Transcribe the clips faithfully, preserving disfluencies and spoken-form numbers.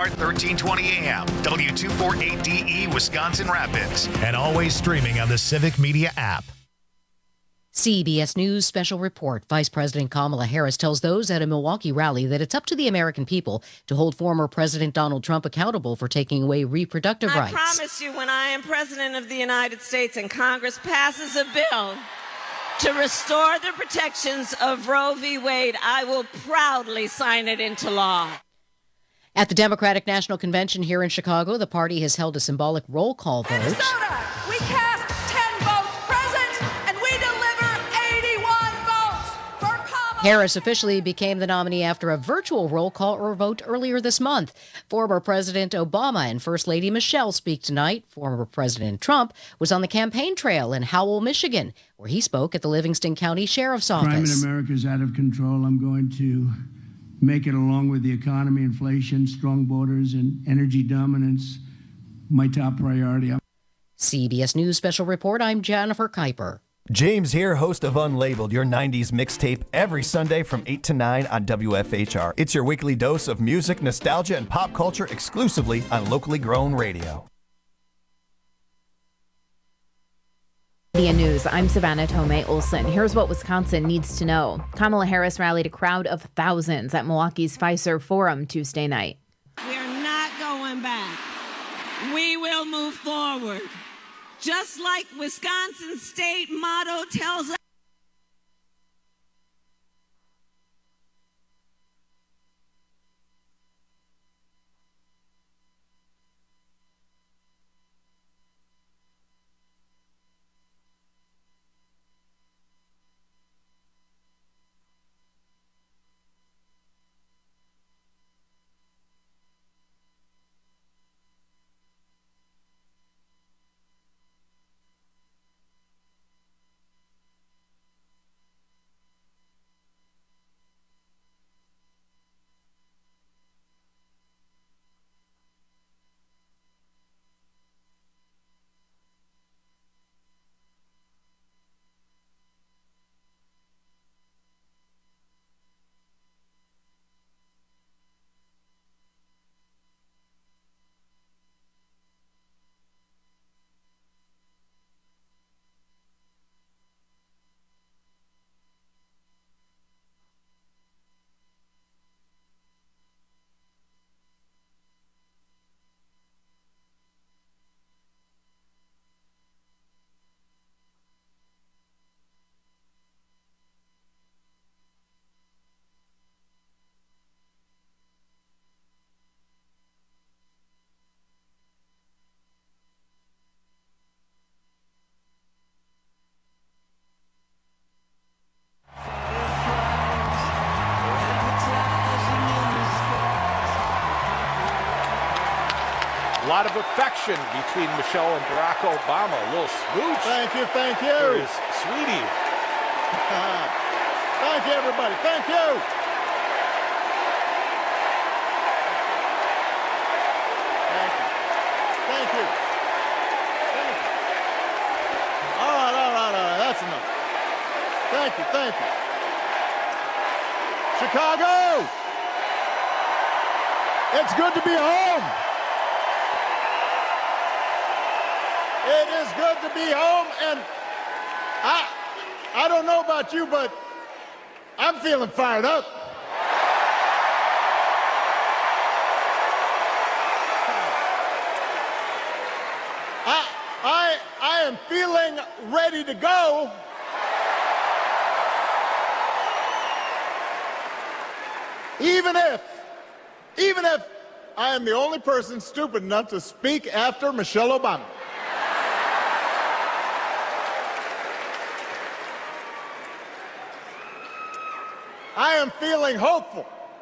Start thirteen twenty a.m. W two forty-eight D E Wisconsin Rapids. And always streaming on the Civic Media app. C B S News Special Report. Vice President Kamala Harris tells those at a Milwaukee rally that it's up to the American people to hold former President Donald Trump accountable for taking away reproductive I rights. I promise you, when I am President of the United States and Congress passes a bill to restore the protections of Roe v. Wade, I will proudly sign it into law. At the Democratic National Convention here in Chicago, the party has held a symbolic roll call vote. Minnesota, we cast ten votes present, and we deliver eighty-one votes for Kamala. Harris officially became the nominee after a virtual roll call or vote earlier this month. Former President Obama and First Lady Michelle speak tonight. Former President Trump was on the campaign trail in Howell, Michigan, where he spoke at the Livingston County Sheriff's Office. Crime in America is out of control. I'm going to make it, along with the economy, inflation, strong borders, and energy dominance, my top priority. C B S News Special Report, I'm Jennifer Kuiper. James here, host of Unlabeled, your nineties mixtape, every Sunday from eight to nine on W F H R. It's your weekly dose of music, nostalgia, and pop culture exclusively on locally grown radio. Media News, I'm Savannah Tomei Olson. Here's what Wisconsin needs to know. Kamala Harris rallied a crowd of thousands at Milwaukee's Fiserv Forum Tuesday night. We're not going back. We will move forward. Just like Wisconsin's state motto tells us. A lot of affection between Michelle and Barack Obama. A little smooch. Thank you, thank you. For his sweetie. Thank you, everybody. Thank you. Thank you. Thank you. Thank you. All right, all right, all right. That's enough. Thank you, thank you. Chicago! It's good to be home. It is good to be home, and I, I don't know about you, but I'm feeling fired up. I, I, I am feeling ready to go. Even if, even if I am the only person stupid enough to speak after Michelle Obama. I am feeling hopeful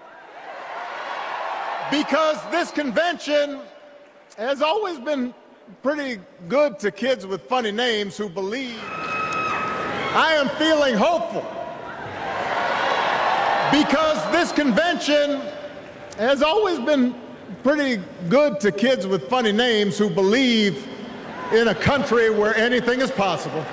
because this convention has always been pretty good to kids with funny names who believe. I am feeling hopeful because this convention has always been pretty good to kids with funny names who believe in a country where anything is possible.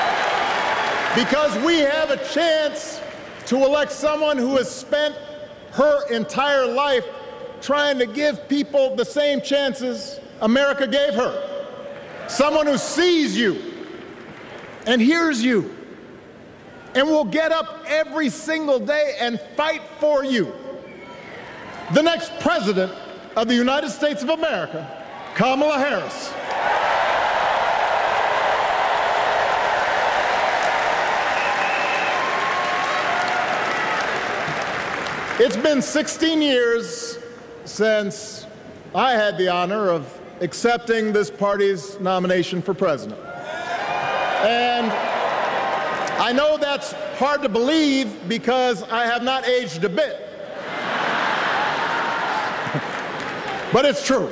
Because we have a chance to elect someone who has spent her entire life trying to give people the same chances America gave her. Someone who sees you and hears you and will get up every single day and fight for you. The next president of the United States of America, Kamala Harris. It's been sixteen years since I had the honor of accepting this party's nomination for president. And I know that's hard to believe because I have not aged a bit. But it's true.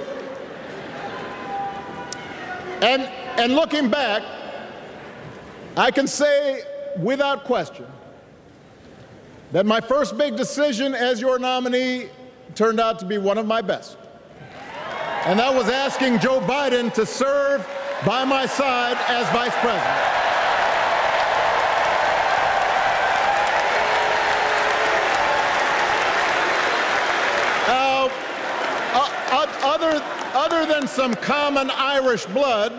And, and looking back, I can say without question that my first big decision as your nominee turned out to be one of my best. And that was asking Joe Biden to serve by my side as vice president. Uh, uh, other, other than some common Irish blood,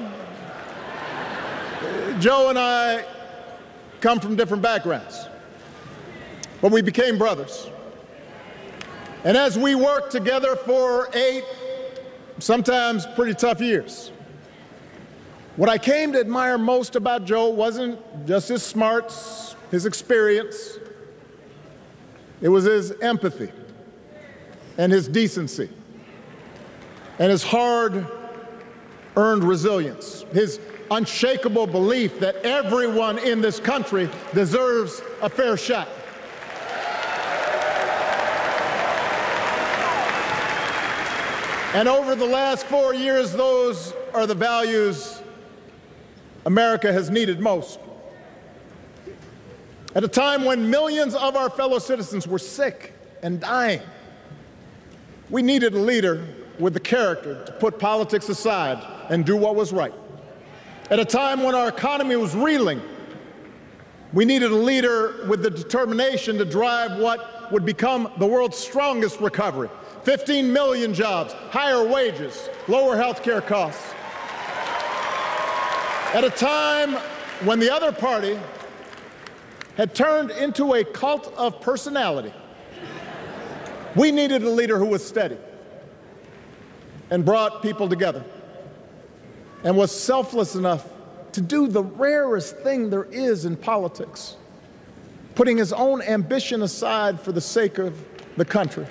Joe and I come from different backgrounds. But we became brothers. And as we worked together for eight, sometimes pretty tough years, what I came to admire most about Joe wasn't just his smarts, his experience. It was his empathy and his decency and his hard-earned resilience, his unshakable belief that everyone in this country deserves a fair shot. And over the last four years, those are the values America has needed most. At a time when millions of our fellow citizens were sick and dying, we needed a leader with the character to put politics aside and do what was right. At a time when our economy was reeling, we needed a leader with the determination to drive what would become the world's strongest recovery. fifteen million jobs, higher wages, lower health care costs. At a time when the other party had turned into a cult of personality, we needed a leader who was steady and brought people together and was selfless enough to do the rarest thing there is in politics, putting his own ambition aside for the sake of the country.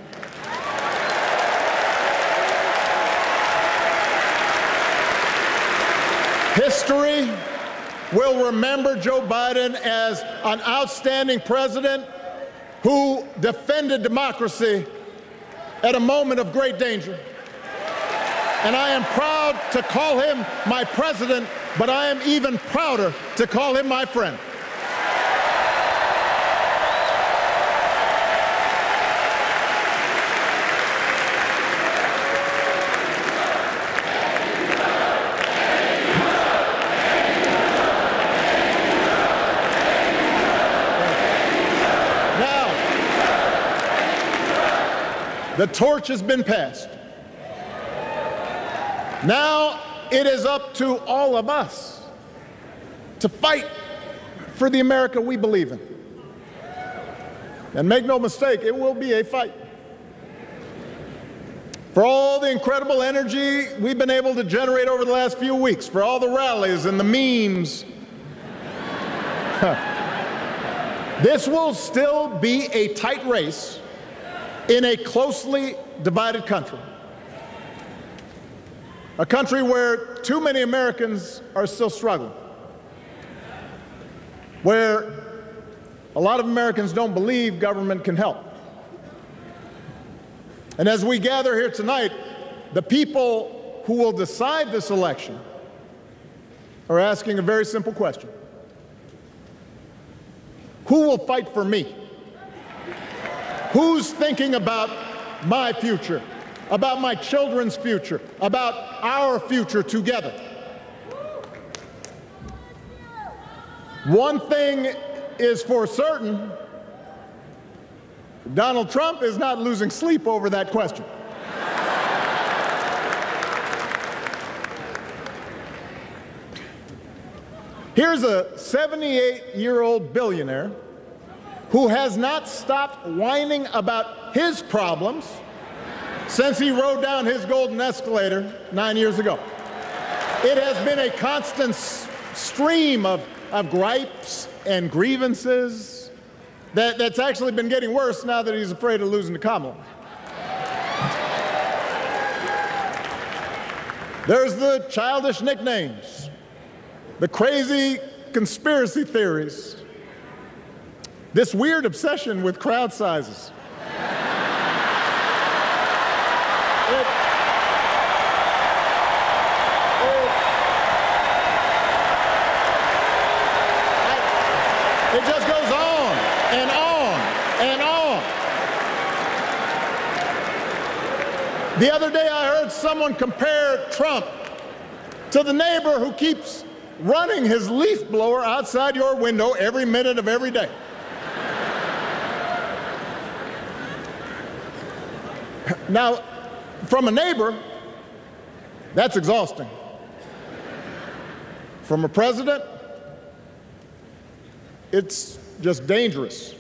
History will remember Joe Biden as an outstanding president who defended democracy at a moment of great danger. And I am proud to call him my president, but I am even prouder to call him my friend. The torch has been passed. Now it is up to all of us to fight for the America we believe in. And make no mistake, it will be a fight. For all the incredible energy we've been able to generate over the last few weeks, for all the rallies and the memes, this will still be a tight race in a closely divided country, a country where too many Americans are still struggling, where a lot of Americans don't believe government can help. And as we gather here tonight, the people who will decide this election are asking a very simple question. Who will fight for me? Who's thinking about my future, about my children's future, about our future together? One thing is for certain, Donald Trump is not losing sleep over that question. Here's a seventy-eight-year-old billionaire who has not stopped whining about his problems since he rode down his golden escalator nine years ago. It has been a constant s- stream of, of gripes and grievances that, that's actually been getting worse now that he's afraid of losing to Kamala. There's the childish nicknames, the crazy conspiracy theories, this weird obsession with crowd sizes. It, It just goes on and on and on. The other day I heard someone compare Trump to the neighbor who keeps running his leaf blower outside your window every minute of every day. Now, from a neighbor, that's exhausting. From a president, it's just dangerous.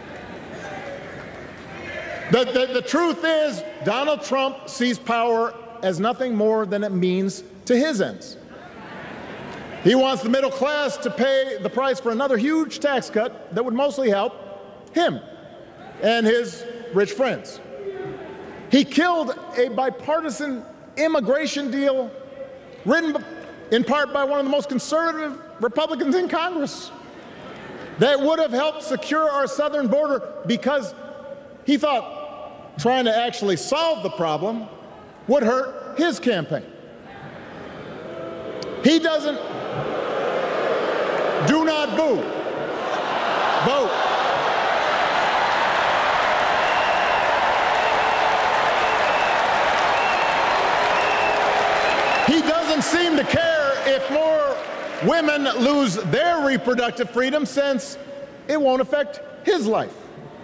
The, the, the truth is, Donald Trump sees power as nothing more than it means to his ends. He wants the middle class to pay the price for another huge tax cut that would mostly help him and his rich friends. He killed a bipartisan immigration deal written in part by one of the most conservative Republicans in Congress that would have helped secure our southern border because he thought trying to actually solve the problem would hurt his campaign. He doesn't, do not boo, vote. He doesn't seem to care if more women lose their reproductive freedom since it won't affect his life.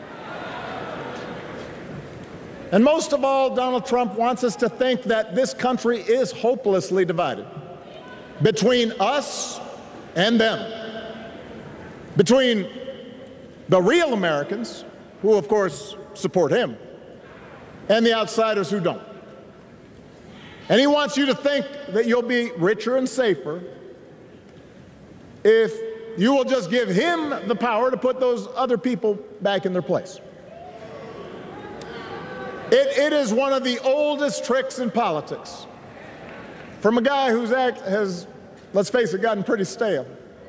And most of all, Donald Trump wants us to think that this country is hopelessly divided between us and them, between the real Americans, who of course support him, and the outsiders who don't. And he wants you to think that you'll be richer and safer if you will just give him the power to put those other people back in their place. It, it is one of the oldest tricks in politics from a guy whose act has, let's face it, gotten pretty stale.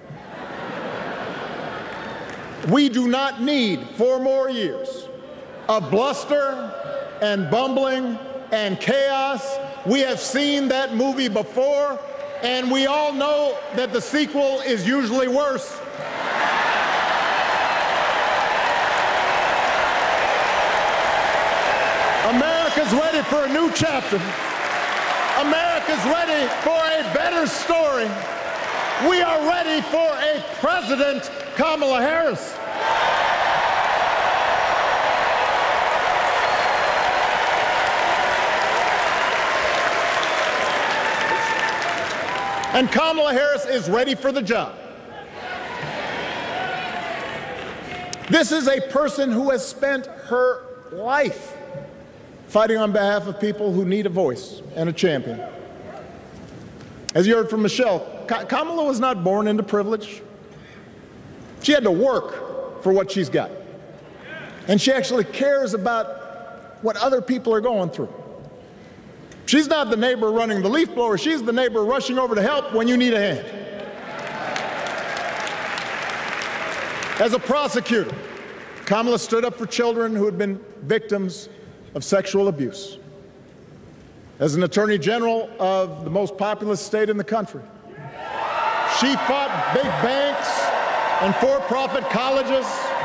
We do not need four more years of bluster and bumbling and chaos. We have seen that movie before, and we all know that the sequel is usually worse. America's ready for a new chapter. America's ready for a better story. We are ready for a President Kamala Harris. And Kamala Harris is ready for the job. This is a person who has spent her life fighting on behalf of people who need a voice and a champion. As you heard from Michelle, Ka- Kamala was not born into privilege. She had to work for what she's got. And she actually cares about what other people are going through. She's not the neighbor running the leaf blower. She's the neighbor rushing over to help when you need a hand. As a prosecutor, Kamala stood up for children who had been victims of sexual abuse. As an attorney general of the most populous state in the country, she fought big banks and for-profit colleges,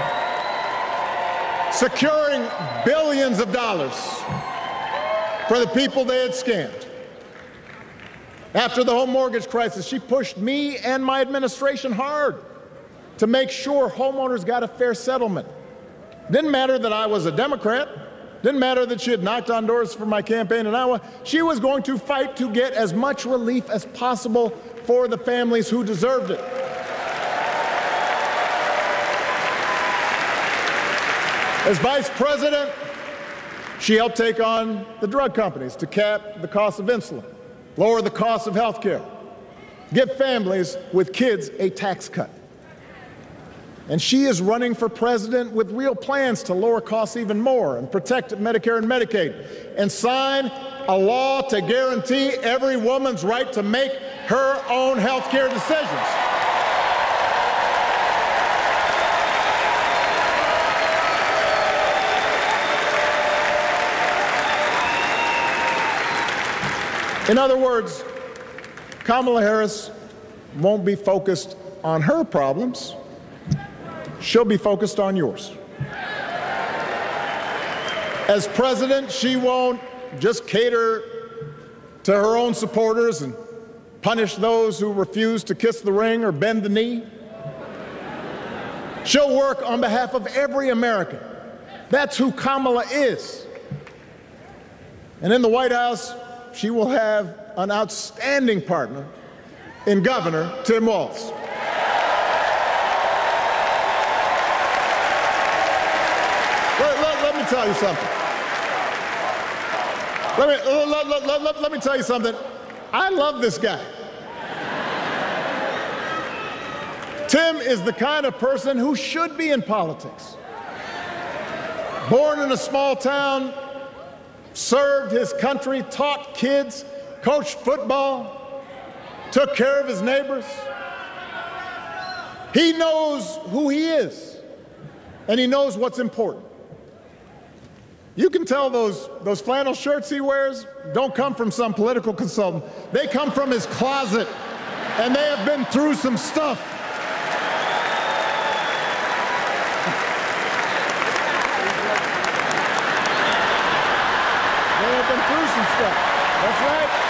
securing billions of dollars for the people they had scammed. After the home mortgage crisis, she pushed me and my administration hard to make sure homeowners got a fair settlement Didn't matter that I was a Democrat. Didn't matter that she had knocked on doors for my campaign in Iowa. She was going to fight to get as much relief as possible for the families who deserved it. As vice president, she helped take on the drug companies to cap the cost of insulin, lower the cost of health care, give families with kids a tax cut. And she is running for president with real plans to lower costs even more and protect Medicare and Medicaid and sign a law to guarantee every woman's right to make her own health care decisions. In other words, Kamala Harris won't be focused on her problems. She'll be focused on yours. As president, she won't just cater to her own supporters and punish those who refuse to kiss the ring or bend the knee. She'll work on behalf of every American. That's who Kamala is. And in the White House, she will have an outstanding partner in Governor Tim Walz. Let, let, let me tell you something. Let me, let, let, let, let, let me tell you something. I love this guy. Tim is the kind of person who should be in politics. Born in a small town, served his country, taught kids, coached football, took care of his neighbors. He knows who he is, and he knows what's important. You can tell those, those flannel shirts he wears don't come from some political consultant. They come from his closet, and they have been through some stuff. They have been through some stuff. That's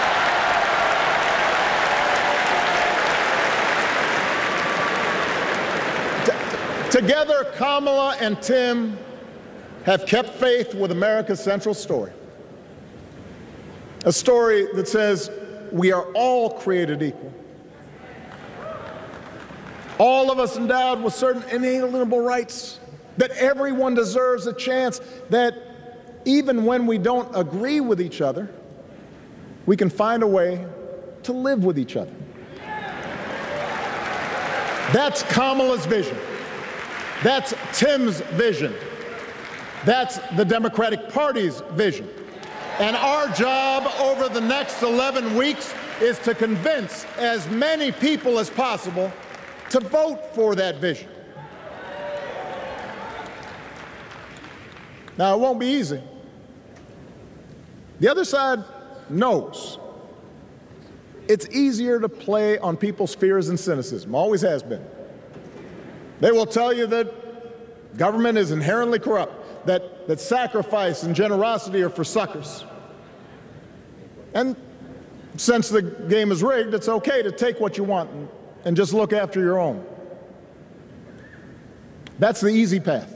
right. T- together, Kamala and Tim have kept faith with America's central story. A story that says we are all created equal. All of us endowed with certain inalienable rights, that everyone deserves a chance, that even when we don't agree with each other, we can find a way to live with each other. That's Kamala's vision. That's Tim's vision. That's the Democratic Party's vision. And our job over the next eleven weeks is to convince as many people as possible to vote for that vision. Now, it won't be easy. The other side knows it's easier to play on people's fears and cynicism, always has been. They will tell you that government is inherently corrupt, that, that sacrifice and generosity are for suckers. And since the game is rigged, it's okay to take what you want and, and just look after your own. That's the easy path.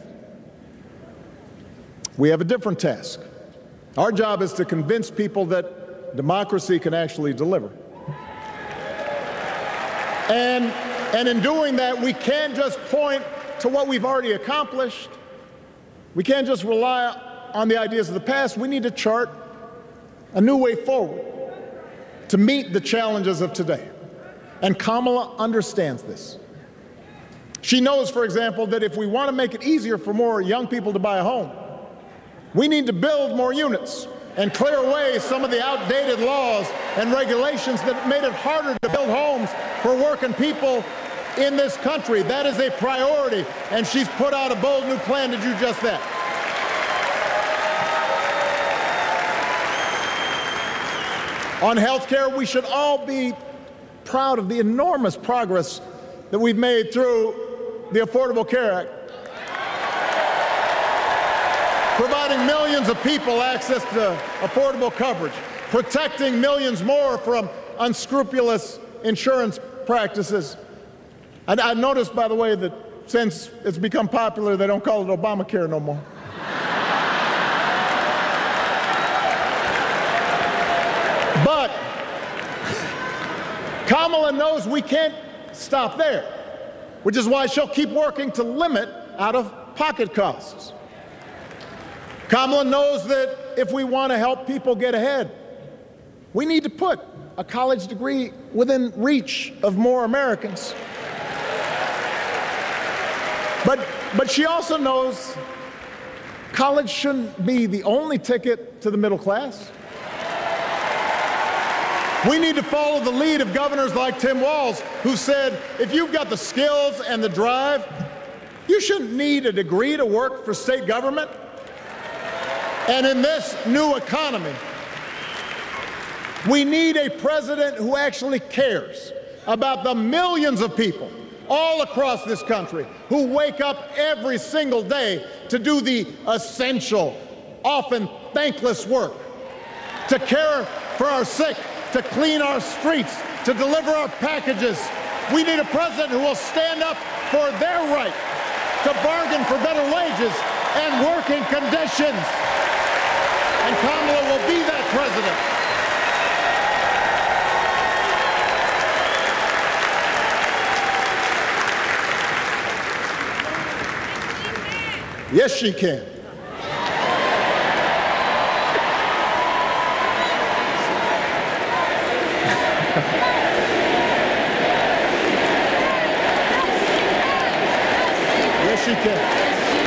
We have a different task. Our job is to convince people that democracy can actually deliver. And, and in doing that, we can't just point to what we've already accomplished. We can't just rely on the ideas of the past. We need to chart a new way forward to meet the challenges of today. And Kamala understands this. She knows, for example, that if we want to make it easier for more young people to buy a home, we need to build more units and clear away some of the outdated laws and regulations that made it harder to build homes for working people in this country. That is a priority, and she's put out a bold new plan to do just that. On health care, we should all be proud of the enormous progress that we've made through the Affordable Care Act, providing millions of people access to affordable coverage, protecting millions more from unscrupulous insurance practices. And I noticed, by the way, that since it's become popular, they don't call it Obamacare no more. But Kamala knows we can't stop there, which is why she'll keep working to limit out-of-pocket costs. Kamala knows that if we want to help people get ahead, we need to put a college degree within reach of more Americans. But, but she also knows college shouldn't be the only ticket to the middle class. We need to follow the lead of governors like Tim Walz, who said, if you've got the skills and the drive, you shouldn't need a degree to work for state government. And in this new economy, we need a president who actually cares about the millions of people all across this country who wake up every single day to do the essential, often thankless work, to care for our sick, to clean our streets, to deliver our packages. We need a president who will stand up for their right to bargain for better wages and working conditions. And Kamala will be that president. Yes, she can. Yes, she can.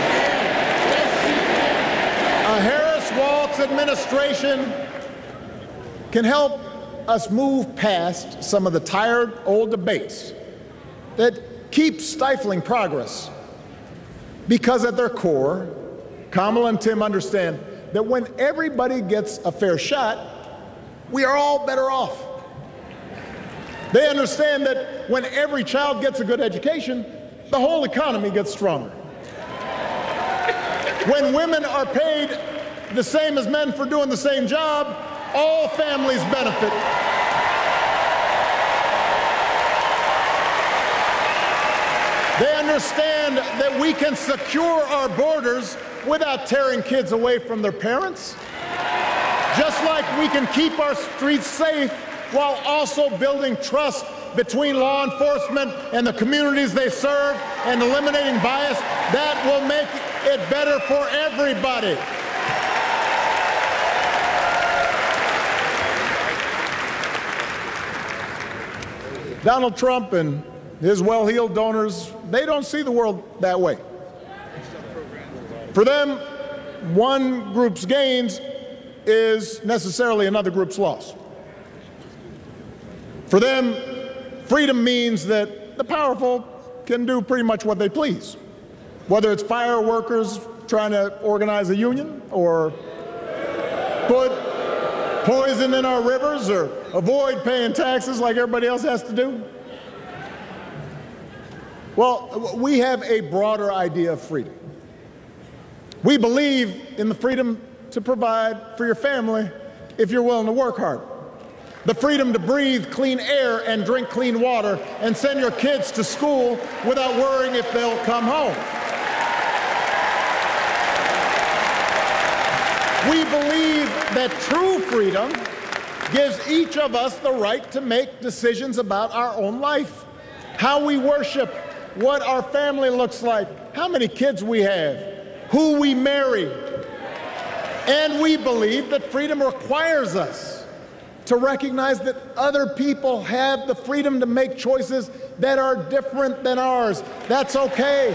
A Harris-Walz administration can help us move past some of the tired old debates that keep stifling progress. Because at their core, Kamala and Tim understand that when everybody gets a fair shot, we are all better off. They understand that when every child gets a good education, the whole economy gets stronger. When women are paid the same as men for doing the same job, all families benefit. They understand that we can secure our borders without tearing kids away from their parents, just like we can keep our streets safe while also building trust between law enforcement and the communities they serve and eliminating bias. That will make it better for everybody. Donald Trump and his well-heeled donors, they don't see the world that way. For them, one group's gains is necessarily another group's loss. For them, freedom means that the powerful can do pretty much what they please, whether it's fire workers trying to organize a union or put poison in our rivers or avoid paying taxes like everybody else has to do. Well, we have a broader idea of freedom. We believe in the freedom to provide for your family if you're willing to work hard. The freedom to breathe clean air and drink clean water and send your kids to school without worrying if they'll come home. We believe that true freedom gives each of us the right to make decisions about our own life, how we worship, what our family looks like, how many kids we have, who we marry. And we believe that freedom requires us to recognize that other people have the freedom to make choices that are different than ours. That's okay.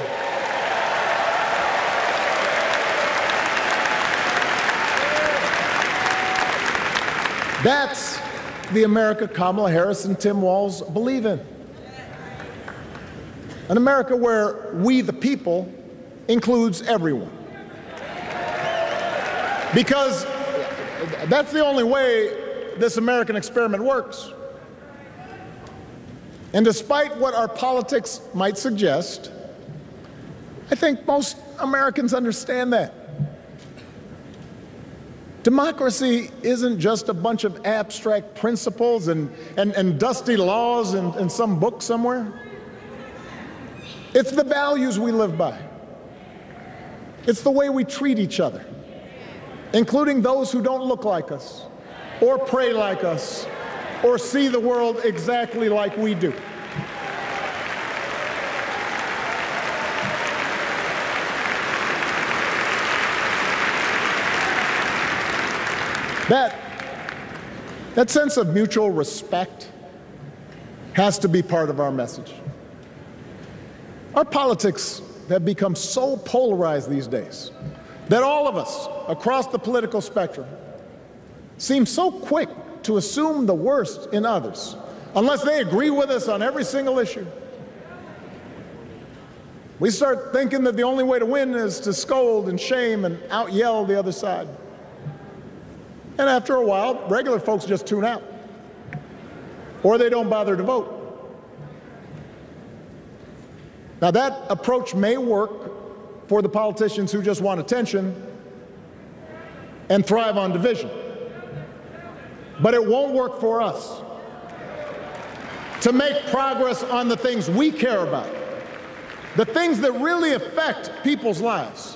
That's the America Kamala Harris and Tim Walz believe in. An America where we, the people, includes everyone. Because that's the only way this American experiment works. And despite what our politics might suggest, I think most Americans understand that. Democracy isn't just a bunch of abstract principles and, and, and dusty laws in, in some book somewhere. It's the values we live by. It's the way we treat each other, including those who don't look like us, or pray like us, or see the world exactly like we do. That, that sense of mutual respect has to be part of our message. Our politics have become so polarized these days that all of us across the political spectrum seem so quick to assume the worst in others, unless they agree with us on every single issue. We start thinking that the only way to win is to scold and shame and out-yell the other side. And after a while, regular folks just tune out, or they don't bother to vote. Now, that approach may work for the politicians who just want attention and thrive on division, but it won't work for us. To make progress on the things we care about, the things that really affect people's lives,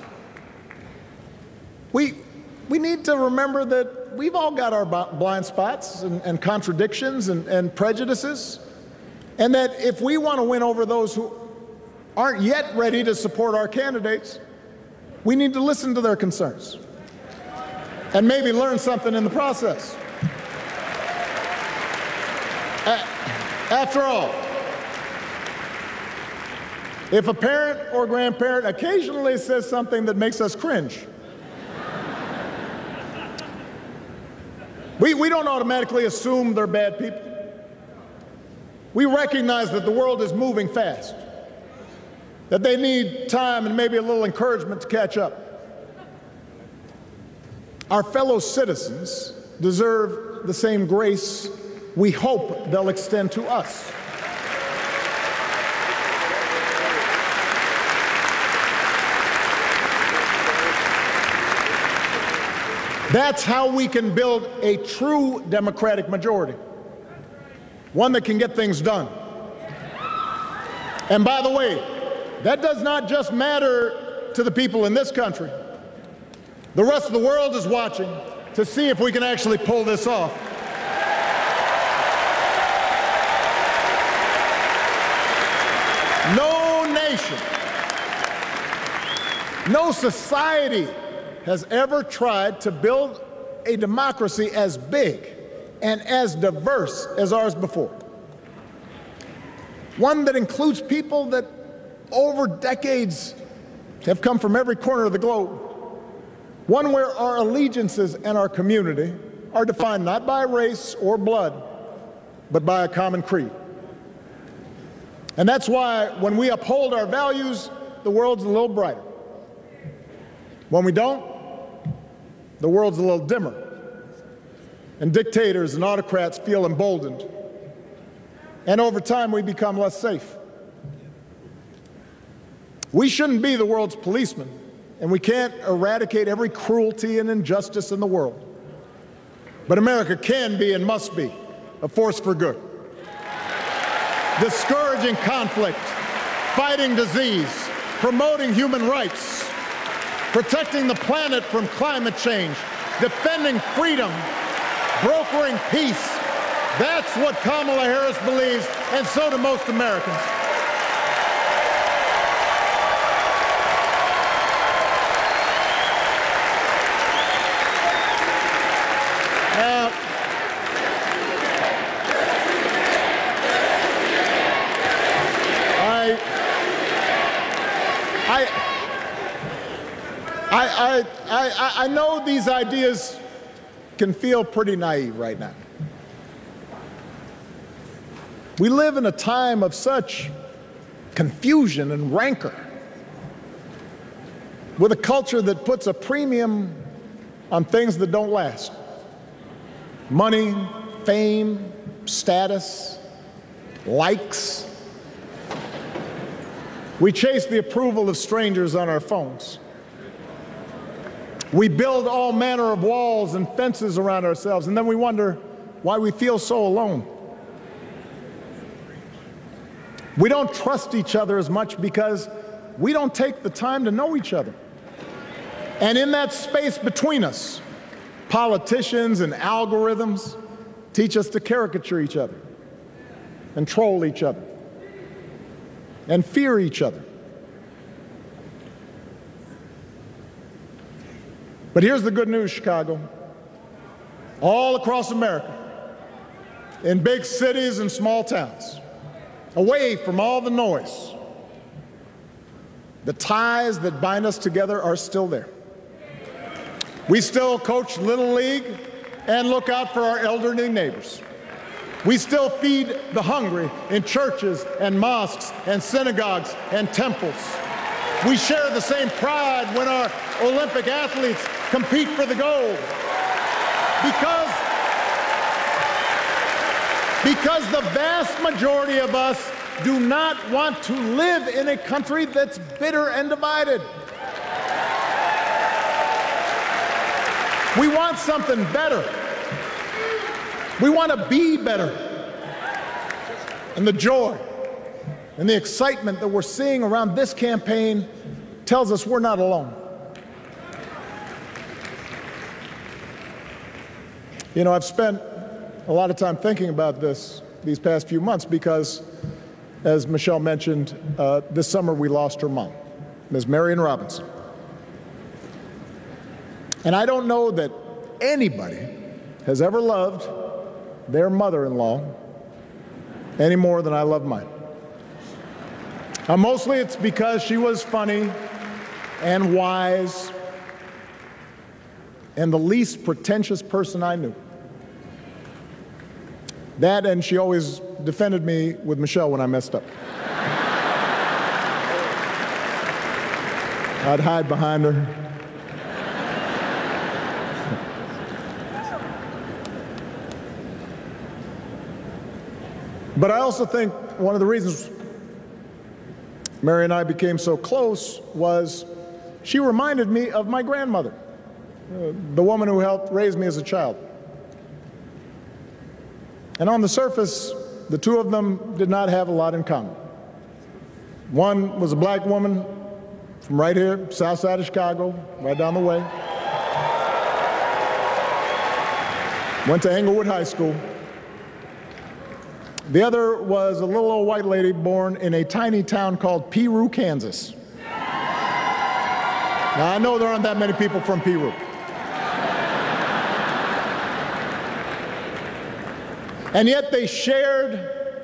we, we need to remember that we've all got our blind spots and, and contradictions and, and prejudices, and that if we want to win over those who aren't yet ready to support our candidates, we need to listen to their concerns and maybe learn something in the process. After all, if a parent or grandparent occasionally says something that makes us cringe, we, we don't automatically assume they're bad people. We recognize that the world is moving fast, that they need time and maybe a little encouragement to catch up. Our fellow citizens deserve the same grace we hope they'll extend to us. That's how we can build a true democratic majority, one that can get things done. And by the way, that does not just matter to the people in this country. The rest of the world is watching to see if we can actually pull this off. No nation, no society has ever tried to build a democracy as big and as diverse as ours before. One that includes people that over decades have come from every corner of the globe. One where our allegiances and our community are defined not by race or blood, but by a common creed. And that's why when we uphold our values, the world's a little brighter. When we don't, the world's a little dimmer. And dictators and autocrats feel emboldened. And over time, we become less safe. We shouldn't be the world's policemen, and we can't eradicate every cruelty and injustice in the world. But America can be and must be a force for good, discouraging conflict, fighting disease, promoting human rights, protecting the planet from climate change, defending freedom, brokering peace. That's what Kamala Harris believes, and so do most Americans. Now, I, I, I, I, I know these ideas can feel pretty naive right now. We live in a time of such confusion and rancor, with a culture that puts a premium on things that don't last. Money, fame, status, likes. We chase the approval of strangers on our phones. We build all manner of walls and fences around ourselves, and then we wonder why we feel so alone. We don't trust each other as much because we don't take the time to know each other. And in that space between us, politicians and algorithms teach us to caricature each other and troll each other and fear each other. But here's the good news, Chicago. All across America, in big cities and small towns, away from all the noise, the ties that bind us together are still there. We still coach Little League and look out for our elderly neighbors. We still feed the hungry in churches and mosques and synagogues and temples. We share the same pride when our Olympic athletes compete for the gold. Because, because the vast majority of us do not want to live in a country that's bitter and divided. We want something better. We want to be better. And the joy and the excitement that we're seeing around this campaign tells us we're not alone. You know, I've spent a lot of time thinking about this these past few months because, as Michelle mentioned, uh, this summer we lost her mom, Miz Marion Robinson. And I don't know that anybody has ever loved their mother-in-law any more than I love mine. Now, mostly it's because she was funny and wise and the least pretentious person I knew. That, and she always defended me with Michelle when I messed up. I'd hide behind her. But I also think one of the reasons Mary and I became so close was she reminded me of my grandmother, uh, the woman who helped raise me as a child. And on the surface, the two of them did not have a lot in common. One was a black woman from right here, south side of Chicago, right down the way. Went to Englewood High School. The other was a little old white lady born in a tiny town called Piru, Kansas. Now, I know there aren't that many people from Piru. And yet they shared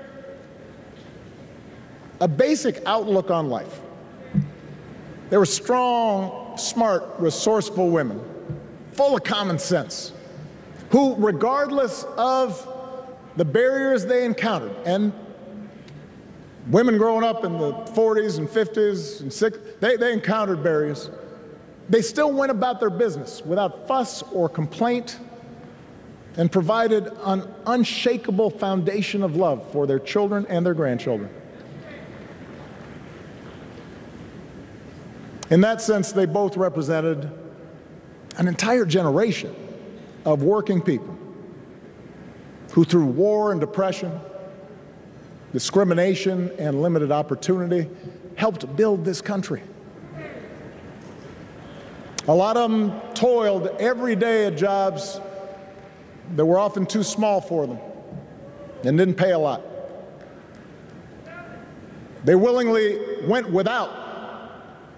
a basic outlook on life. They were strong, smart, resourceful women, full of common sense, who, regardless of the barriers they encountered, and women growing up in the forties and fifties and sixties, they, they encountered barriers. They still went about their business without fuss or complaint and provided an unshakable foundation of love for their children and their grandchildren. In that sense, they both represented an entire generation of working people who, through war and depression, discrimination and limited opportunity, helped build this country. A lot of them toiled every day at jobs that were often too small for them and didn't pay a lot. They willingly went without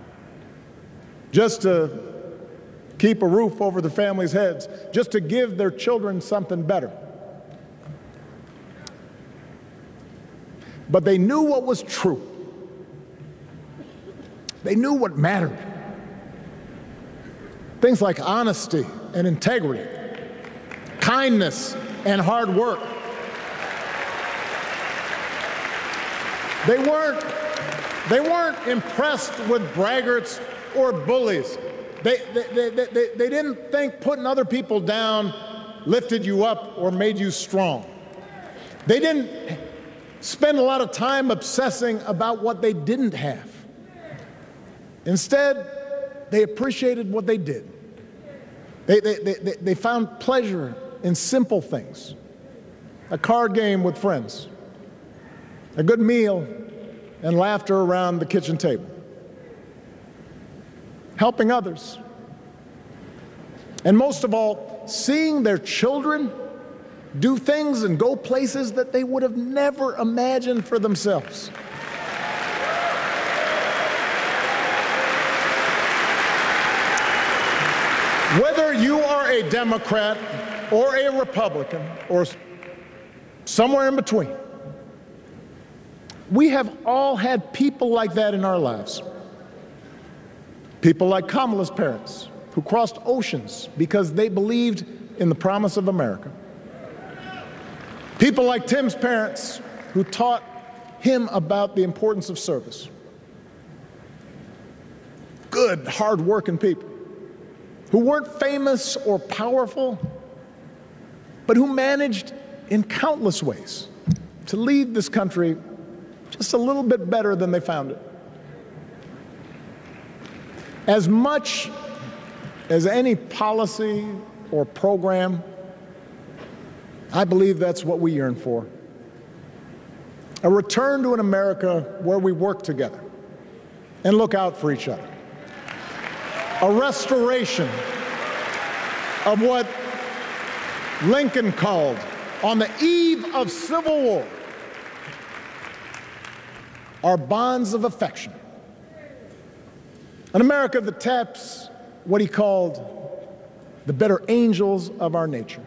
just to keep a roof over their families' heads, just to give their children something better. But they knew what was true. They knew what mattered. Things like honesty and integrity, kindness and hard work. They weren't, they weren't impressed with braggarts or bullies. They, they, they, they, they didn't think putting other people down lifted you up or made you strong. They didn't spend a lot of time obsessing about what they didn't have. Instead, they appreciated what they did. They, they, they, they found pleasure in simple things. A card game with friends, a good meal, and laughter around the kitchen table, helping others, and most of all, seeing their children do things and go places that they would have never imagined for themselves. Whether you are a Democrat or a Republican or somewhere in between, we have all had people like that in our lives. People like Kamala's parents, who crossed oceans because they believed in the promise of America. People like Tim's parents, who taught him about the importance of service. Good, hard-working people who weren't famous or powerful, but who managed in countless ways to leave this country just a little bit better than they found it. As much as any policy or program, I believe that's what we yearn for. A return to an America where we work together and look out for each other. A restoration of what Lincoln called, on the eve of civil war, our bonds of affection. An America that taps what he called the better angels of our nature.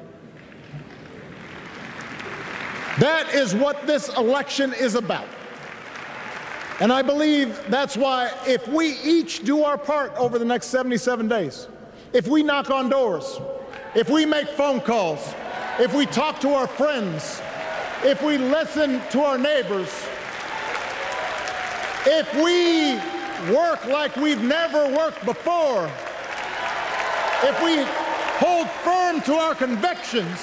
That is what this election is about. And I believe that's why if we each do our part over the next seventy-seven days, if we knock on doors, if we make phone calls, if we talk to our friends, if we listen to our neighbors, if we work like we've never worked before, if we hold firm to our convictions,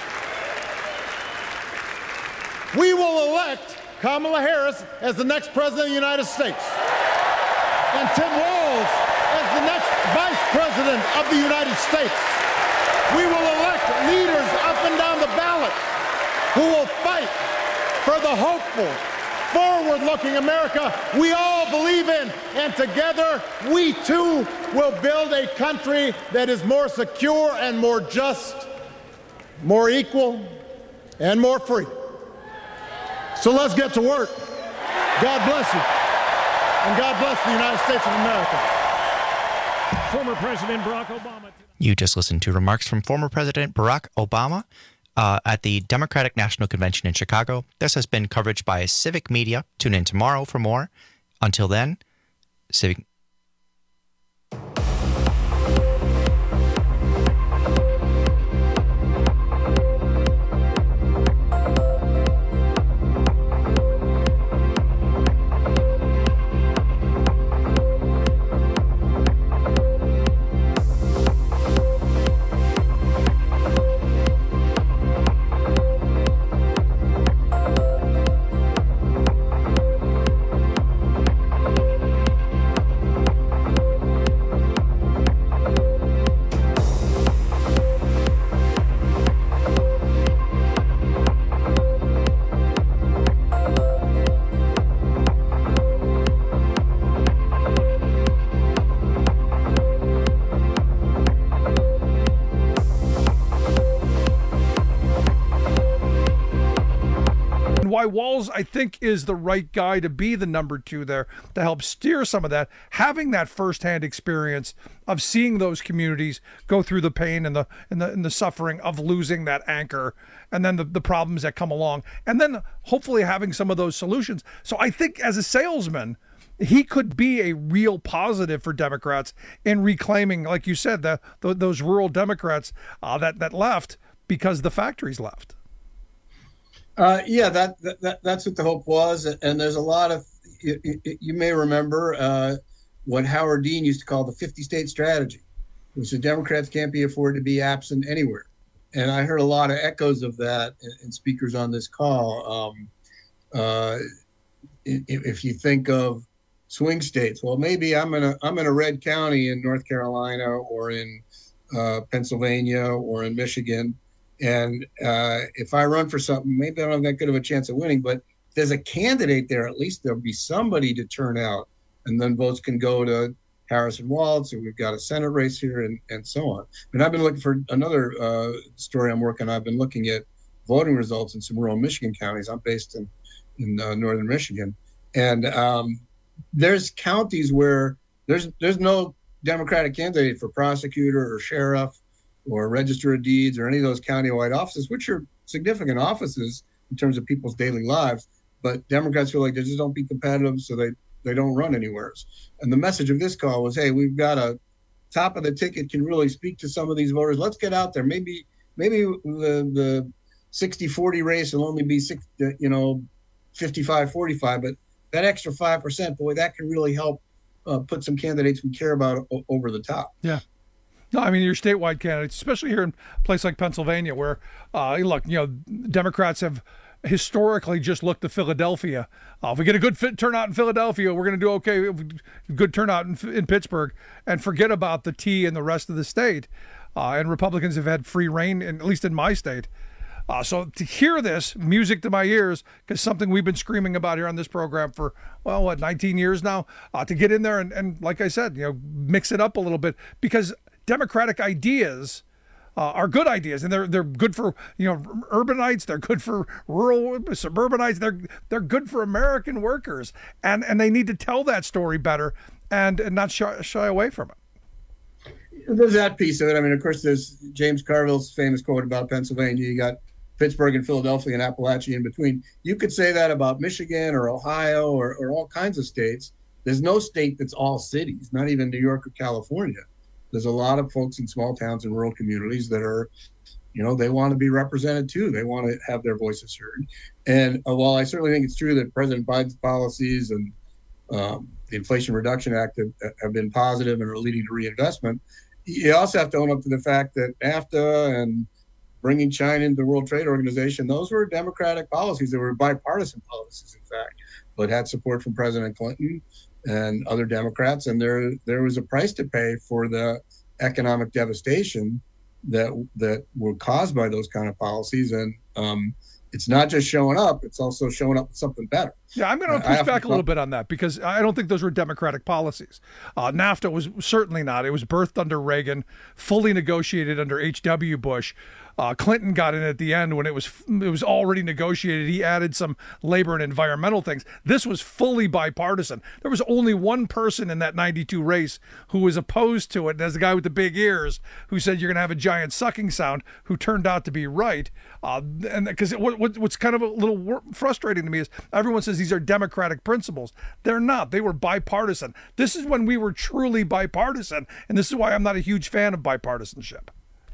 we will elect Kamala Harris as the next president of the United States, and Tim Walz as the next vice president of the United States. We will elect leaders up and down the ballot who will fight for the hopeful, forward-looking America we all believe in, and together we too will build a country that is more secure and more just, more equal, and more free. So let's get to work. God bless you. And God bless the United States of America. Former President Barack Obama. You just listened to remarks from former President Barack Obama uh, at the Democratic National Convention in Chicago. This has been coverage by Civic Media. Tune in tomorrow for more. Until then, Civic why Walz, I think, is the right guy to be the number two there to help steer some of that, having that firsthand experience of seeing those communities go through the pain and the and the, and the suffering of losing that anchor, and then the, the problems that come along, and then hopefully having some of those solutions. So I think as a salesman, he could be a real positive for Democrats in reclaiming, like you said, the, the those rural Democrats uh, that, that left because the factories left. Uh, yeah, that, that that's what the hope was, and there's a lot of you, you may remember uh, what Howard Dean used to call the fifty-state strategy, which the Democrats can't be afforded to be absent anywhere, and I heard a lot of echoes of that in, in speakers on this call. Um, uh, if you think of swing states, well, maybe I'm in a I'm in a red county in North Carolina or in uh, Pennsylvania or in Michigan. And uh, if I run for something, maybe I don't have that good of a chance of winning, but there's a candidate there, at least there'll be somebody to turn out, and then votes can go to Harrison Walz, and we've got a Senate race here, and, and so on. And I've been looking for another uh, story I'm working on. I've been looking at voting results in some rural Michigan counties. I'm based in, in uh, northern Michigan. And um, there's counties where there's there's no Democratic candidate for prosecutor or sheriff or register of deeds or any of those countywide offices, which are significant offices in terms of people's daily lives. But Democrats feel like they just don't be competitive, so they, they don't run anywhere. And the message of this call was, hey, we've got a top of the ticket, can really speak to some of these voters. Let's get out there. Maybe maybe the the sixty forty race will only be six, you know, fifty-five forty-five, but that extra five percent, boy, that can really help uh, put some candidates we care about o- over the top. Yeah. No, I mean, your statewide candidates, especially here in a place like Pennsylvania, where, uh, look, you know, Democrats have historically just looked to Philadelphia. Uh, if we get a good fit turnout in Philadelphia, we're going to do okay. Good turnout in, in Pittsburgh, and forget about the T and the rest of the state. Uh, and Republicans have had free reign, in, at least in my state. Uh, so to hear this, music to my ears, because something we've been screaming about here on this program for, well, what, nineteen years now, uh, to get in there and, and, like I said, you know, mix it up a little bit, because Democratic ideas uh, are good ideas, and they're they're good for, you know, urbanites, they're good for rural suburbanites, they're they're good for American workers, and and they need to tell that story better and, and not shy, shy away from it. There's that piece of it. I mean, of course, there's James Carville's famous quote about Pennsylvania. You got Pittsburgh and Philadelphia and Appalachia in between. You could say that about Michigan or Ohio or, or all kinds of states. There's no state that's all cities, not even New York or California. There's a lot of folks in small towns and rural communities that are, you know, they want to be represented too. They want to have their voices heard. And uh, while I certainly think it's true that President Biden's policies and um, the Inflation Reduction Act have, have been positive and are leading to reinvestment, you also have to own up to the fact that NAFTA and bringing China into the World Trade Organization, those were Democratic policies. They were bipartisan policies, in fact, but had support from President Clinton and other Democrats. And there there was a price to pay for the economic devastation that that were caused by those kind of policies. And um, it's not just showing up, it's also showing up with something better. Yeah, I'm going to push back a little bit on that, because I don't think those were Democratic policies. Uh, NAFTA was certainly not. It was birthed under Reagan, fully negotiated under H W Bush. Uh, Clinton got in at the end when it was it was already negotiated. He added some labor and environmental things. This was fully bipartisan. There was only one person in that ninety-two race who was opposed to it, and that's the guy with the big ears who said you're going to have a giant sucking sound, who turned out to be right. Uh, and because what, what, what's kind of a little frustrating to me is everyone says these are Democratic principles. They're not. They were bipartisan. This is when we were truly bipartisan, and this is why I'm not a huge fan of bipartisanship.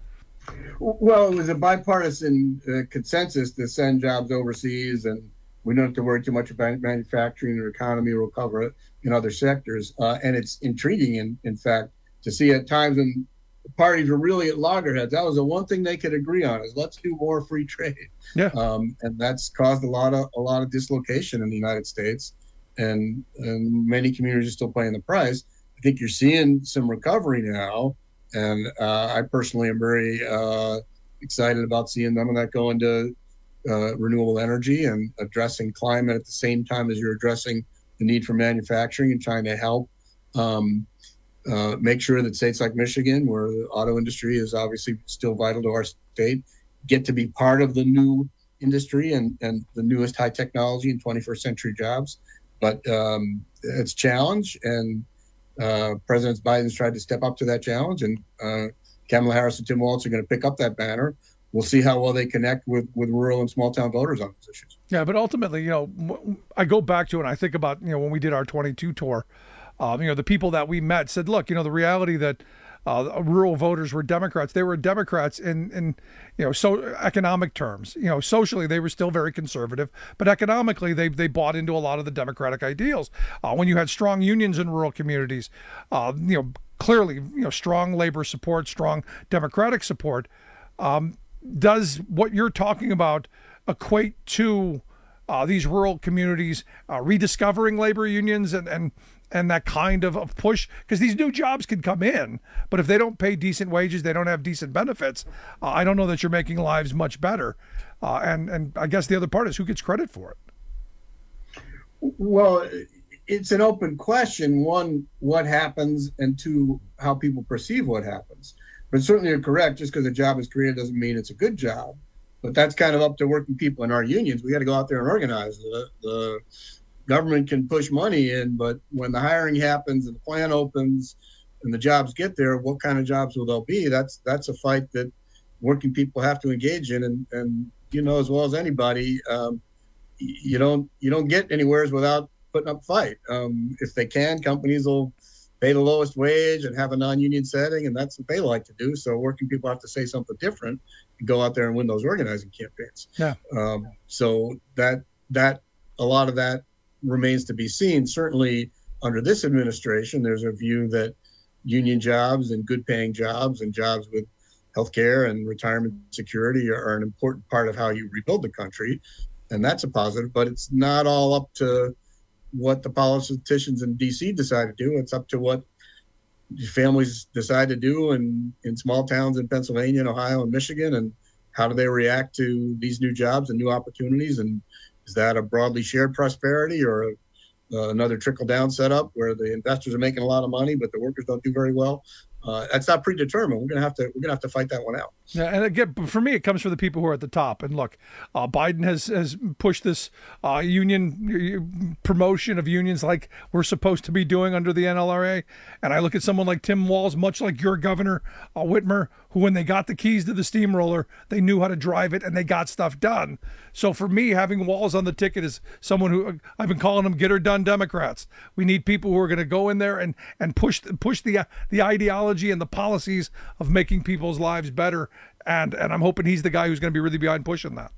Well, it was a bipartisan uh, consensus to send jobs overseas, and we don't have to worry too much about manufacturing or economy will cover it in other sectors. Uh, and it's intriguing, in, in fact, to see at times when parties were really at loggerheads. That was the one thing they could agree on, is let's do more free trade. Yeah. Um, and that's caused a lot of a lot of dislocation in the United States, and, and many communities are still paying the price. I think you're seeing some recovery now. And uh, I personally am very uh, excited about seeing none of that go into uh, renewable energy and addressing climate at the same time as you're addressing the need for manufacturing and trying to help um, uh, make sure that states like Michigan, where the auto industry is obviously still vital to our state, get to be part of the new industry and, and the newest high technology and twenty-first century jobs. But um, it's a challenge, and Uh, President Biden's tried to step up to that challenge, and uh, Kamala Harris and Tim Walz are going to pick up that banner. We'll see how well they connect with, with rural and small town voters on those issues. Yeah, but ultimately, you know, I go back to it and I think about, you know, when we did our twenty-two tour, um, you know, the people that we met said, look, you know, the reality that uh, rural voters were Democrats. They were Democrats in, in, you know, so economic terms. You know, socially they were still very conservative, but economically they they bought into a lot of the Democratic ideals. Uh, when you had strong unions in rural communities, uh, you know, clearly, you know, strong labor support, strong Democratic support. Um, does what you're talking about equate to uh, these rural communities uh, rediscovering labor unions and and and that kind of, of push? Because these new jobs can come in, but if they don't pay decent wages, they don't have decent benefits, uh, I don't know that you're making lives much better. Uh, and, and I guess the other part is who gets credit for it. Well, it's an open question. One, what happens, and two, how people perceive what happens. But certainly you're correct. Just because a job is created doesn't mean it's a good job. But that's kind of up to working people in our unions. We got to go out there and organize. The, the government can push money in, but when the hiring happens and the plant opens and the jobs get there, what kind of jobs will they be? That's that's a fight that working people have to engage in. And, and you know as well as anybody, um, you don't you don't get anywhere without putting up a fight. Um, if they can, companies will pay the lowest wage and have a non-union setting, and that's what they like to do. So working people have to say something different and go out there and win those organizing campaigns. Yeah. Um, so that that a lot of that remains to be seen. Certainly under this administration, there's a view that union jobs and good paying jobs and jobs with healthcare and retirement security are, are an important part of how you rebuild the country. And that's a positive, but it's not all up to what the politicians in D C decide to do. It's up to what families decide to do in, in small towns in Pennsylvania and Ohio and Michigan, and how do they react to these new jobs and new opportunities? And is that a broadly shared prosperity or a, uh, another trickle down setup where the investors are making a lot of money, but the workers don't do very well? Uh, that's not predetermined. We're gonna have to we're gonna have to fight that one out. Yeah, and again, for me, it comes from the people who are at the top. And look, uh, Biden has has pushed this uh, union promotion of unions like we're supposed to be doing under the N L R A. And I look at someone like Tim Walz, much like your governor, uh, Whitmer, who when they got the keys to the steamroller, they knew how to drive it and they got stuff done. So for me, having Walz on the ticket is someone who I've been calling them get her done Democrats. We need people who are going to go in there and and push push the the ideology and the policies of making people's lives better. And and I'm hoping he's the guy who's going to be really behind pushing that.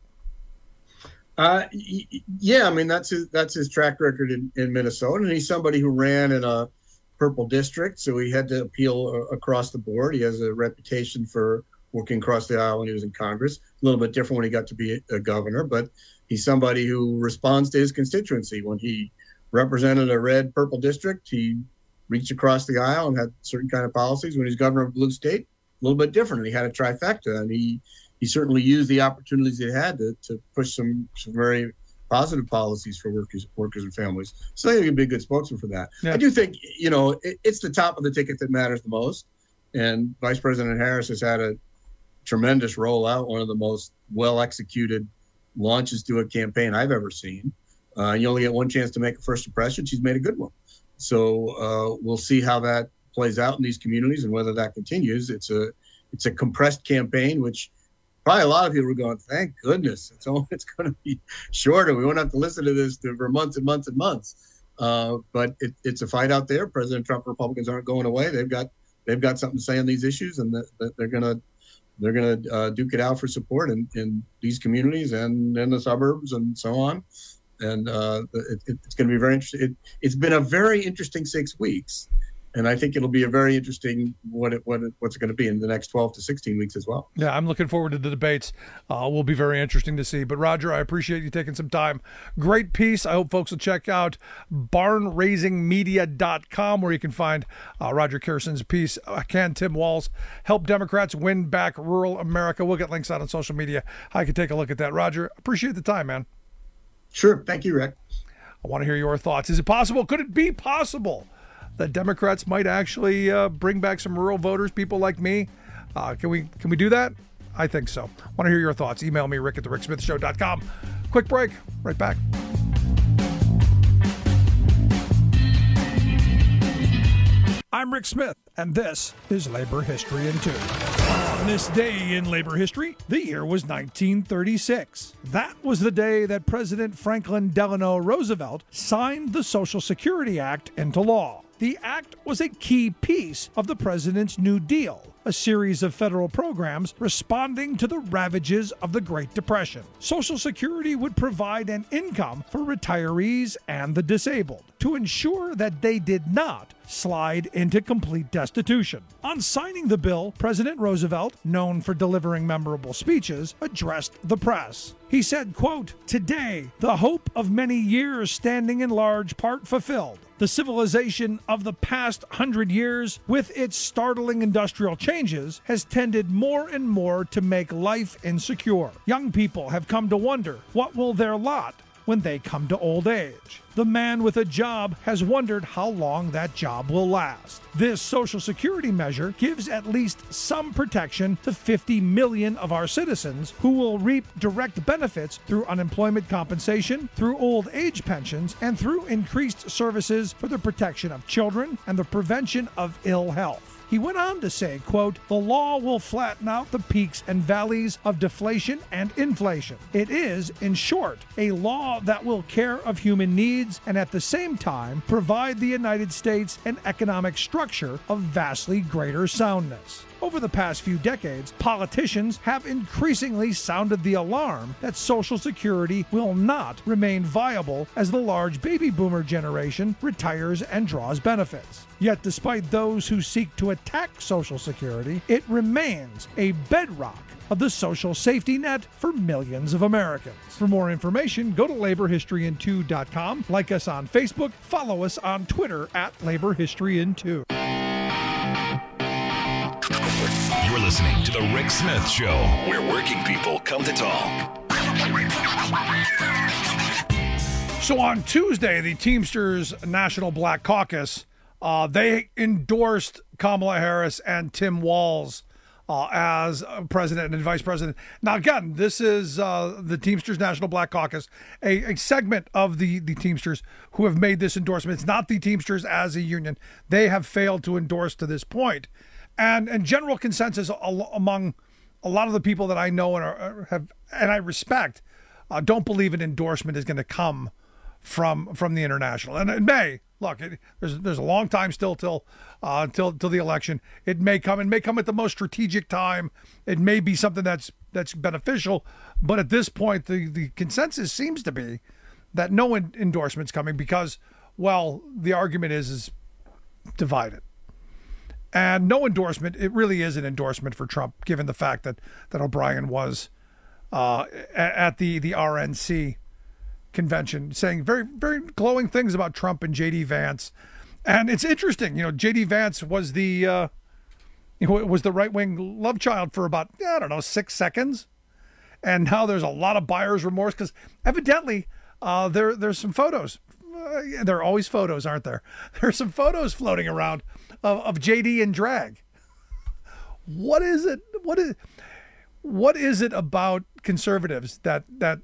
Uh, yeah, I mean, that's his, that's his track record in, in Minnesota. And he's somebody who ran in a purple district, so he had to appeal across the board. He has a reputation for working across the aisle when he was in Congress. A little bit different when he got to be a governor, but he's somebody who responds to his constituency. When he represented a red purple district, he reached across the aisle and had certain kind of policies. When he's governor of a blue state, a little bit different. He had a trifecta, and he he certainly used the opportunities he had to, to push some, some very positive policies for workers workers and families. So he could be a good spokesman for that. Yeah. I do think, you know, it, it's the top of the ticket that matters the most. And Vice President Harris has had a tremendous rollout, one of the most well-executed launches to a campaign I've ever seen. Uh, you only get one chance to make a first impression. She's made a good one. So uh, we'll see how that plays out in these communities and whether that continues. It's a it's a compressed campaign, which probably a lot of people are going, thank goodness. It's only, it's going to be shorter. We won't have to listen to this for months and months and months. Uh, but it, it's a fight out there. President Trump Republicans aren't going away. They've got they've got something to say on these issues, and that, that they're gonna they're gonna uh, duke it out for support in, in these communities and in the suburbs and so on. And uh, it, it, it's going to be very interesting. It, it's been a very interesting six weeks. And I think it'll be a very interesting what it, what it, what's it going to be in the next twelve to sixteen weeks as well. Yeah, I'm looking forward to the debates. Uh, will be very interesting to see. But Roger, I appreciate you taking some time. Great piece. I hope folks will check out barn raising media dot com, where you can find uh, Roger Kerson's piece. Uh, can Tim Walz help Democrats win back rural America? We'll get links out on social media. I can take a look at that. Roger, appreciate the time, man. Sure. Thank you, Rick. I want to hear your thoughts. Is it possible? Could it be possible that Democrats might actually uh, bring back some rural voters, people like me? Uh, can we can we do that? I think so. Want to hear your thoughts. Email me, rick at the rick smith show dot com. Quick break. Right back. I'm Rick Smith, and this is Labor History in Two. On this day in labor history, the year was nineteen thirty-six. That was the day that President Franklin Delano Roosevelt signed the Social Security Act into law. The act was a key piece of the president's New Deal, a series of federal programs responding to the ravages of the Great Depression. Social Security would provide an income for retirees and the disabled to ensure that they did not slide into complete destitution. On signing the bill, President Roosevelt, known for delivering memorable speeches, addressed the press. He said, quote, "Today, the hope of many years standing in large part fulfilled. The civilization of the past hundred years, with its startling industrial changes, has tended more and more to make life insecure. Young people have come to wonder, what will their lot when they come to old age. The man with a job has wondered how long that job will last. This Social Security measure gives at least some protection to fifty million of our citizens who will reap direct benefits through unemployment compensation, through old age pensions, and through increased services for the protection of children and the prevention of ill health. He went on to say, quote, "The law will flatten out the peaks and valleys of deflation and inflation. It is, in short, a law that will care of human needs and at the same time provide the United States an economic structure of vastly greater soundness." Over the past few decades, politicians have increasingly sounded the alarm that Social Security will not remain viable as the large baby boomer generation retires and draws benefits. Yet despite those who seek to attack Social Security, it remains a bedrock of the social safety net for millions of Americans. For more information, go to labor history in two dot com, like us on Facebook, follow us on Twitter at labor history in two. You're listening to The Rick Smith Show, where working people come to talk. So on Tuesday, the Teamsters National Black Caucus, uh, they endorsed Kamala Harris and Tim Walz uh, as president and vice president. Now, again, this is uh, the Teamsters National Black Caucus, a, a segment of the, the Teamsters who have made this endorsement. It's not the Teamsters as a union. They have failed to endorse to this point. And and general consensus among a lot of the people that I know and are, have and I respect uh, don't believe an endorsement is going to come from from the international. And it may look. It, there's there's a long time still till uh, till till the election. It may come. It may come at the most strategic time. It may be something that's that's beneficial. But at this point, the the consensus seems to be that no endorsement's coming because, well, the argument is is divided. And no endorsement, it really is an endorsement for Trump, given the fact that, that O'Brien was uh, at the, the R N C convention saying very, very glowing things about Trump and J D Vance. And it's interesting, you know, J D Vance was the, uh, you know, was the right-wing love child for about, I don't know, six seconds. And now there's a lot of buyer's remorse because evidently uh, there there's some photos. Uh, there are always photos, aren't there? There's some photos floating around Of, of J D in drag. What is it? What is what is it about conservatives that that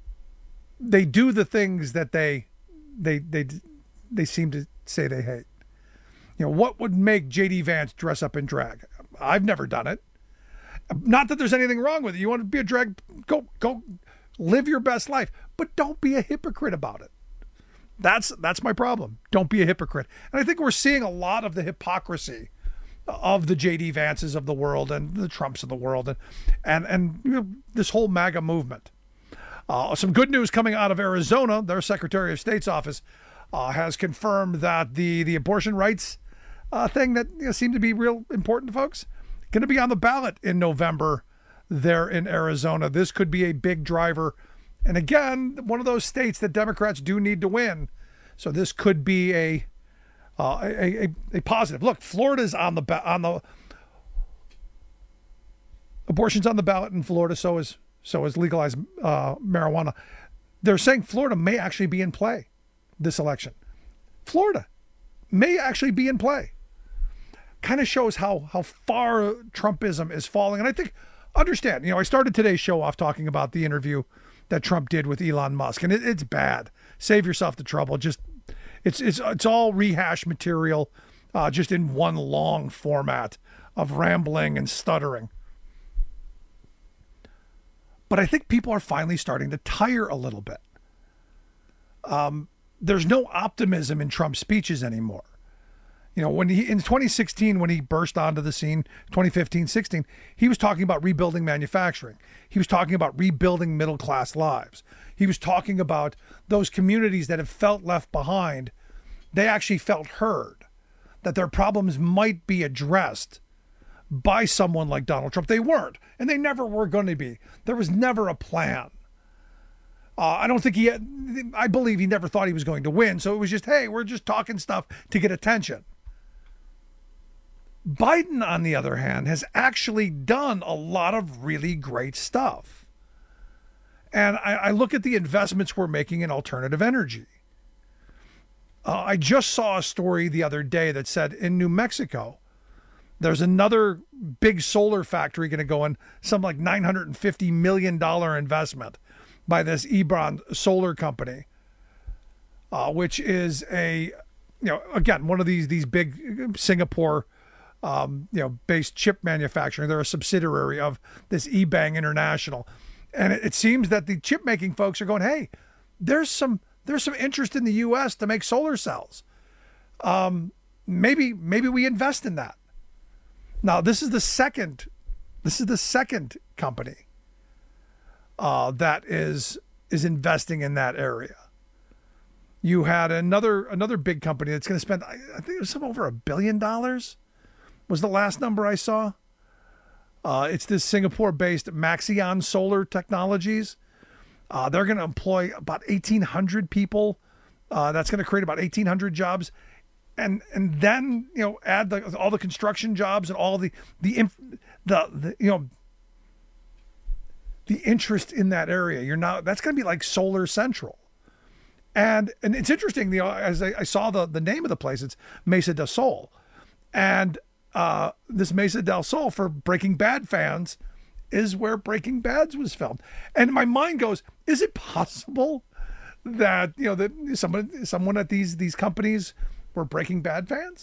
they do the things that they they they they seem to say they hate? You know, what would make J D Vance dress up in drag? I've never done it. Not that there's anything wrong with it. You want to be a drag, go go live your best life, but don't be a hypocrite about it. That's that's my problem. Don't be a hypocrite. And I think we're seeing a lot of the hypocrisy of the J D Vances of the world and the Trumps of the world and and, and you know, this whole MAGA movement. Uh, some good news coming out of Arizona. Their Secretary of State's office uh, has confirmed that the, the abortion rights uh, thing that you know, seemed to be real important to folks going to be on the ballot in November there in Arizona. This could be a big driver. And again, one of those states that Democrats do need to win. So this could be a uh, a, a, a positive. Look, Florida's on the ba- on the abortion's on the ballot in Florida. So is so is legalized uh, marijuana. They're saying Florida may actually be in play this election. Florida may actually be in play. Kind of shows how how far Trumpism is falling. And I think understand. You know, I started today's show off talking about the interview that Trump did with Elon Musk, and it, it's bad. Save yourself the trouble. Just it's it's it's all rehash material, uh, just in one long format of rambling and stuttering. But I think people are finally starting to tire a little bit. Um, there's no optimism in Trump's speeches anymore. You know, when he in twenty sixteen, when he burst onto the scene, twenty fifteen, sixteen, he was talking about rebuilding manufacturing. He was talking about rebuilding middle-class lives. He was talking about those communities that have felt left behind. They actually felt heard, that their problems might be addressed by someone like Donald Trump. They weren't, and they never were going to be. There was never a plan. Uh, I don't think he had, I believe he never thought he was going to win. So it was just, hey, we're just talking stuff to get attention. Biden, on the other hand, has actually done a lot of really great stuff. And I, I look at the investments we're making in alternative energy. Uh, I just saw a story the other day that said in New Mexico, there's another big solar factory going to go in, some like nine hundred fifty million dollars investment by this Ebron solar company, uh, which is a, you know, again, one of these, these big Singapore, um, you know, based chip manufacturing. They're a subsidiary of this eBang International. And it, it seems that the chip making folks are going, hey, there's some, there's some interest in the U S to make solar cells. Um, maybe, maybe we invest in that. Now, this is the second, this is the second company uh, that is is investing in that area. You had another another big company that's going to spend, I think it was some over a billion dollars, was the last number I saw. Uh, it's this Singapore-based Maxion Solar Technologies. Uh, they're going to employ about eighteen hundred people. Uh, that's going to create about eighteen hundred jobs. And and then, you know, add the, all the construction jobs and all the the, the the you know the interest in that area. You're now, that's going to be like Solar Central. And and it's interesting, you know, as I, I saw the the name of the place, it's Mesa del Sol, and uh, this Mesa del Sol, for Breaking Bad fans, is where Breaking Bad was filmed. And my mind goes, is it possible that, you know, that someone someone at these these companies were Breaking Bad fans?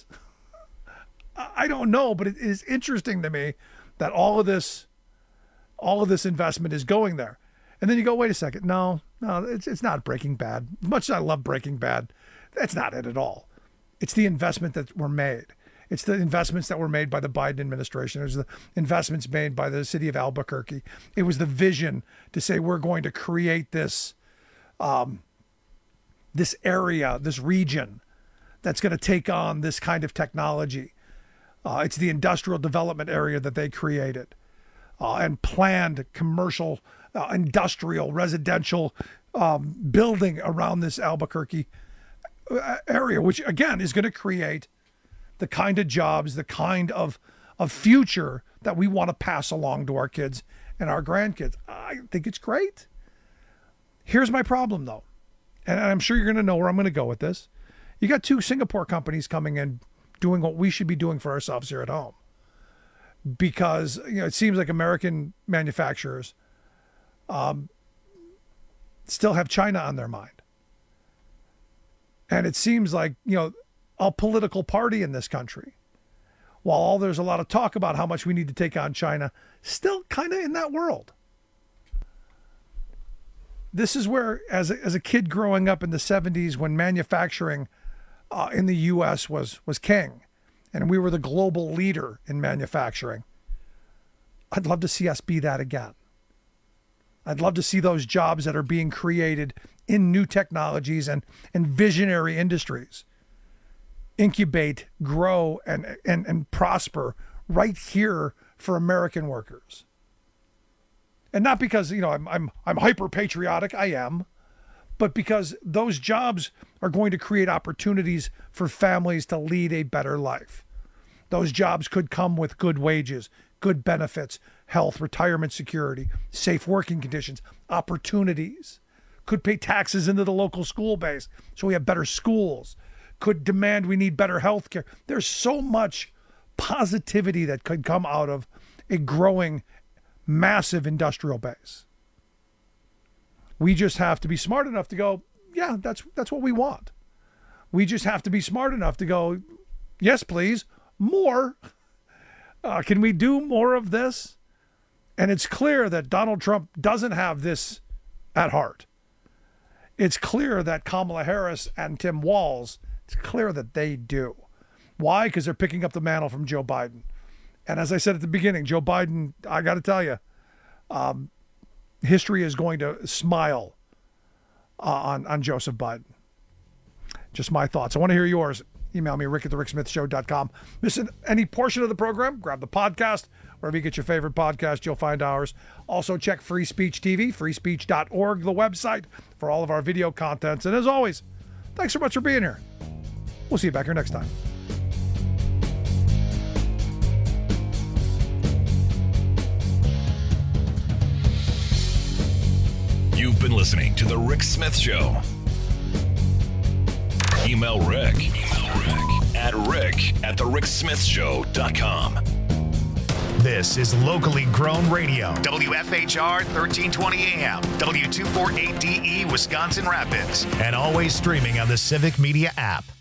I don't know, but it is interesting to me that all of this, all of this investment is going there. And then you go, wait a second, no, no, it's it's not Breaking Bad. As much as I love Breaking Bad, that's not it at all. It's the investment that were made. It's the investments that were made by the Biden administration. It was the investments made by the city of Albuquerque. It was the vision to say, we're going to create this, um, this area, this region that's going to take on this kind of technology. Uh, it's the industrial development area that they created uh, and planned commercial, uh, industrial, residential um, building around this Albuquerque area, which again is going to create the kind of jobs, the kind of, of future that we want to pass along to our kids and our grandkids. I think it's great. Here's my problem though, and I'm sure you're going to know where I'm going to go with this. You got two Singapore companies coming in doing what we should be doing for ourselves here at home. Because, you know, it seems like American manufacturers um, still have China on their mind. And it seems like, you know, a political party in this country, while all there's a lot of talk about how much we need to take on China, still kind of in that world. This is where, as a, as a kid growing up in the seventies, when manufacturing Uh, in the U S was was king, and we were the global leader in manufacturing. I'd love to see us be that again. I'd love to see those jobs that are being created in new technologies and, and visionary industries incubate, grow, and, and, and prosper right here for American workers. And not because, you know, I'm I'm I'm hyper patriotic, I am, but because those jobs are going to create opportunities for families to lead a better life. Those jobs could come with good wages, good benefits, health, retirement security, safe working conditions, opportunities. Could pay taxes into the local school base so we have better schools. Could demand we need better health care. There's so much positivity that could come out of a growing, massive industrial base. We just have to be smart enough to go, yeah, that's that's what we want. We just have to be smart enough to go, yes, please, more. Uh, can we do more of this? And it's clear that Donald Trump doesn't have this at heart. It's clear that Kamala Harris and Tim Walz, it's clear that they do. Why? Because they're picking up the mantle from Joe Biden. And as I said at the beginning, Joe Biden, I got to tell you, um, history is going to smile uh, on, on Joseph Biden. Just my thoughts. I want to hear yours. Email me, rick at the rick smith show dot com. Listen, any portion of the program, grab the podcast. Wherever you get your favorite podcast, you'll find ours. Also, check Free Speech T V, free speech dot org, the website, for all of our video contents. And as always, thanks so much for being here. We'll see you back here next time. been listening to The Rick Smith Show. Email Rick, Email Rick at rick at the rick smith show dot com. This is locally grown radio. W F H R thirteen twenty A M, W two forty-eight D E Wisconsin Rapids, and always streaming on the Civic Media app.